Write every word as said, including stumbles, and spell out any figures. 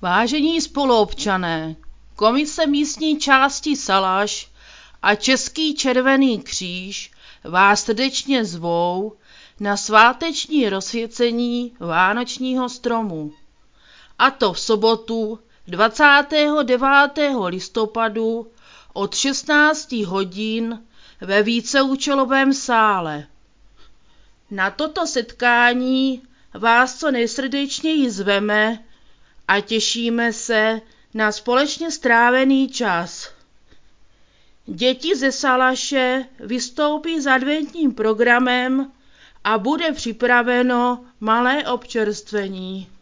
Vážení spoluobčané, Komise místní části Salaš a Český červený kříž vás srdečně zvou na sváteční rozsvícení vánočního stromu. A to v sobotu dvacátého devátého listopadu od šestnácti hodin ve víceúčelovém sále. Na toto setkání vás co nejsrdečněji zveme a těšíme se na společně strávený čas. Děti ze Salaše vystoupí s adventním programem a bude připraveno malé občerstvení.